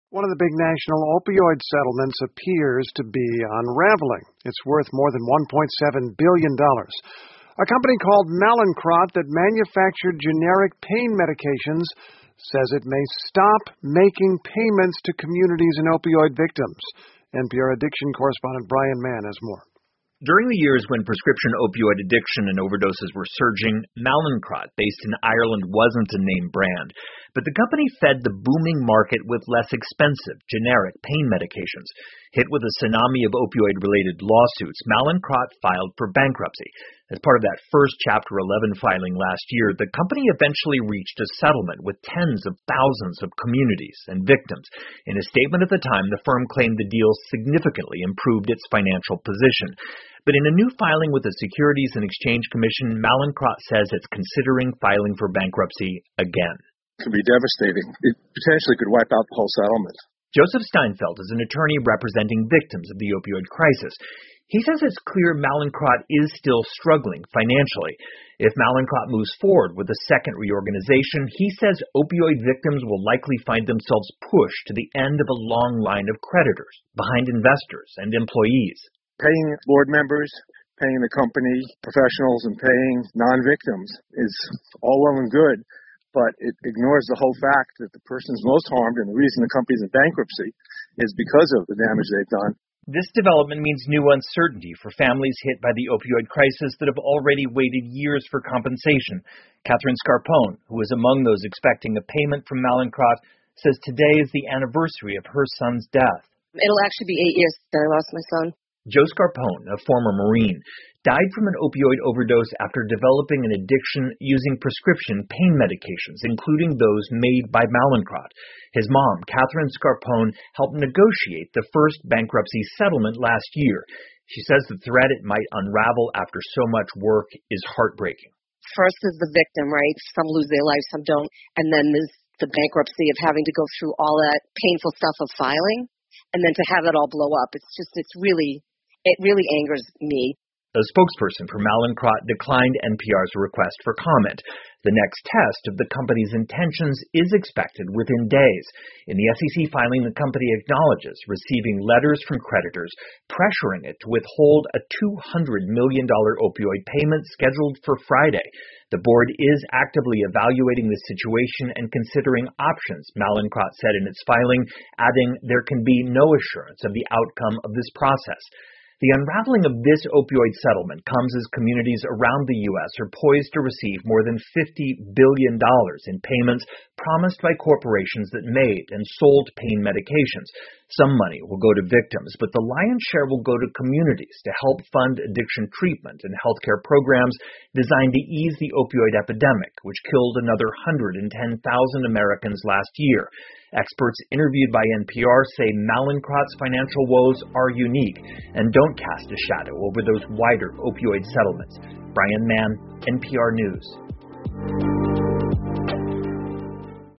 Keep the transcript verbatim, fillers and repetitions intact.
One of the big national opioid settlements appears to be unraveling. It's worth more than one point seven billion dollars. A company called Mallinckrodt that manufactured generic pain medications says it may stop making payments to communities and opioid victims. N P R addiction correspondent Brian Mann has more. During the years when prescription opioid addiction and overdoses were surging, Mallinckrodt, based in Ireland, wasn't a name brand. But the company fed the booming market with less expensive, generic pain medications. Hit with a tsunami of opioid-related lawsuits, Mallinckrodt filed for bankruptcy. As part of that first Chapter eleven filing last year, the company eventually reached a settlement with tens of thousands of communities and victims. In a statement at the time, the firm claimed the deal significantly improved its financial position. But in a new filing with the Securities and Exchange Commission, Mallinckrodt says it's considering filing for bankruptcy again. It could be devastating. It potentially could wipe out the whole settlement. Joseph Steinfeld is an attorney representing victims of the opioid crisis. He says it's clear Mallinckrodt is still struggling financially. If Mallinckrodt moves forward with a second reorganization, he says opioid victims will likely find themselves pushed to the end of a long line of creditors, behind investors and employees. Paying board members, paying the company professionals, and paying non-victims is all well and good, but it ignores the whole fact that the person's most harmed, and the reason the company's in bankruptcy is because of the damage they've done. This development means new uncertainty for families hit by the opioid crisis that have already waited years for compensation. Catherine Scarpone, who is among those expecting a payment from Mallinckrodt, says today is the anniversary of her son's death. It'll actually be eight years that I lost my son. Joe Scarpone, a former Marine, died from an opioid overdose after developing an addiction using prescription pain medications, including those made by Mallinckrodt. His mom, Catherine Scarpone, helped negotiate the first bankruptcy settlement last year. She says the threat it might unravel after so much work is heartbreaking. First is the victim, right? Some lose their life, some don't. And then there's the bankruptcy of having to go through all that painful stuff of filing, and then to have it all blow up. It's just, it's really... It really angers me. A spokesperson for Mallinckrodt declined N P R's request for comment. The next test of the company's intentions is expected within days. In the S E C filing, the company acknowledges receiving letters from creditors pressuring it to withhold a two hundred million dollars opioid payment scheduled for Friday. The board is actively evaluating the situation and considering options, Mallinckrodt said in its filing, adding there can be no assurance of the outcome of this process. The unraveling of this opioid settlement comes as communities around the U S are poised to receive more than fifty billion dollars in payments promised by corporations that made and sold pain medications. Some money will go to victims, but the lion's share will go to communities to help fund addiction treatment and healthcare programs designed to ease the opioid epidemic, which killed another one hundred ten thousand Americans last year. Experts interviewed by N P R say Mallinckrodt's financial woes are unique and don't cast a shadow over those wider opioid settlements. Brian Mann, N P R News.